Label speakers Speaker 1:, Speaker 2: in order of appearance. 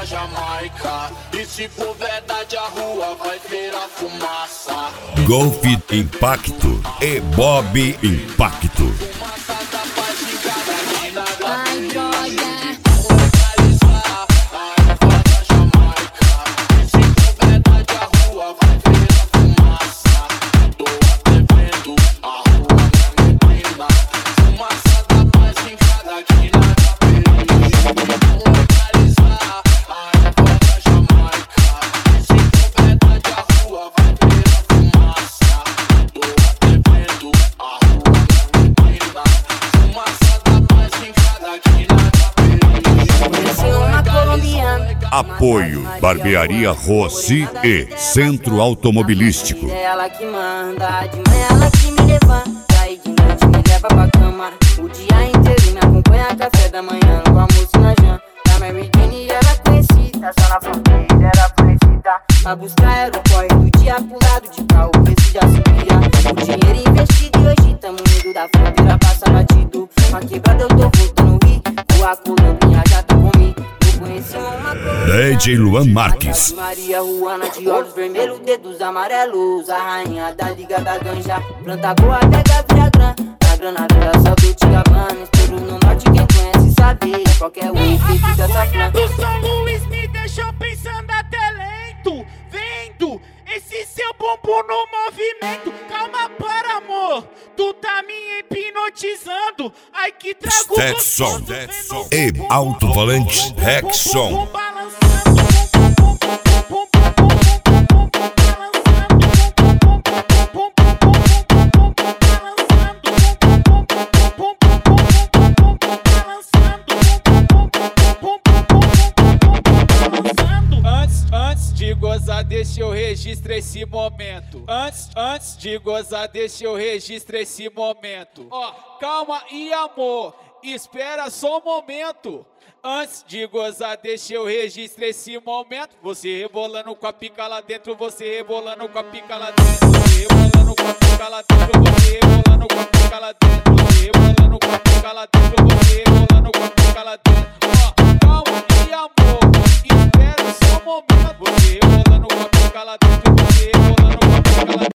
Speaker 1: pra Jamaica. E se for verdade a rua vai ver a fumaça.
Speaker 2: Golf Impacto e Bob Impacto.
Speaker 1: Fumaça da paz em cada esquina da
Speaker 3: Ai, droga.
Speaker 2: Apoio Barbearia Rossi e Centro Automobilístico.
Speaker 4: É ela que manda, de manhã ela que me levanta e de noite me leva pra cama. O dia inteiro me acompanha café da manhã, no almoço e na janta. Da Mary Jane era conhecida, só na fronteira era conhecida. Pra buscar era o corre do dia pro lado de cá, o preço já subia. O dinheiro investido e hoje tamo indo da fronteira, passa batido. Uma quebrada eu tô voltando rir, a Colômbia já tá comigo.
Speaker 2: DJ Luan Marques.
Speaker 4: Maria Ruana de olhos vermelhos, dedos amarelos. A rainha da liga da ganja. Planta boa, pega Viagra. Na granadeira só do Tigabana. Estouro no norte, quem conhece sabe. Qualquer um efeito dessa planta.
Speaker 5: Do São Luís me deixou pensando até lento. Vendo esse seu bumbum no movimento. Calma para amor, tu tá me hipnotizando. Ai que trago
Speaker 2: Stetson e Alto Valente Rexon.
Speaker 5: Antes de gozar, deixa eu registrar esse momento. Antes de gozar, deixa eu registrar esse momento. Ó, calma e amor, espera só um momento. Antes de gozar, deixa eu registrar esse momento. Você rebolando com a pica lá dentro, você rebolando com a pica lá dentro, você rebolando com a pica lá dentro.